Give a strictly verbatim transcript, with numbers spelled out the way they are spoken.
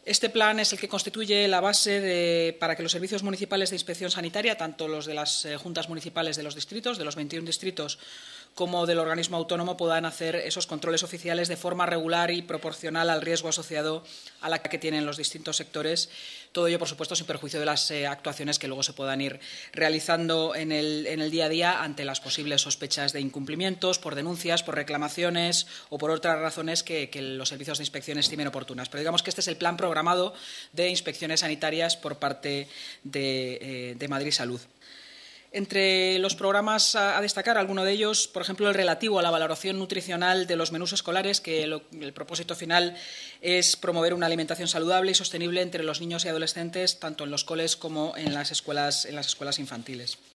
Este plan es el que constituye la base de, para que los servicios municipales de inspección sanitaria, tanto los de las eh, juntas municipales de los distritos, de los veintiún distritos, como del organismo autónomo, puedan hacer esos controles oficiales de forma regular y proporcional al riesgo asociado a la que tienen los distintos sectores. Todo ello, por supuesto, sin perjuicio de las eh, actuaciones que luego se puedan ir realizando en el, en el día a día ante las posibles sospechas de incumplimientos, por denuncias, por reclamaciones o por otras razones que, que los servicios de inspección estimen oportunas. Pero digamos que este es el plan programado de inspecciones sanitarias por parte de, eh, de Madrid Salud. Entre los programas a destacar, alguno de ellos, por ejemplo, el relativo a la valoración nutricional de los menús escolares, que lo, el propósito final es promover una alimentación saludable y sostenible entre los niños y adolescentes, tanto en los coles como en las escuelas, en las escuelas infantiles.